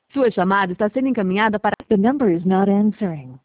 Sua chamada está sendo encaminhada para... The number is not answering.